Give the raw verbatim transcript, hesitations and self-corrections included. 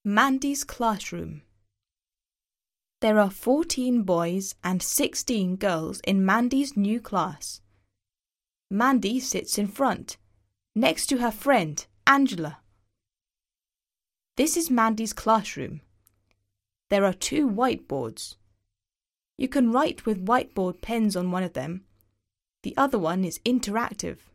Mandy's classroom. There are fourteen boys and sixteen girls in Mandy's new class. Mandy sits in front, next to her friend, Angela. This is Mandy's classroom. There are two whiteboards. You can write with whiteboard pens on one of them. The other one is interactive.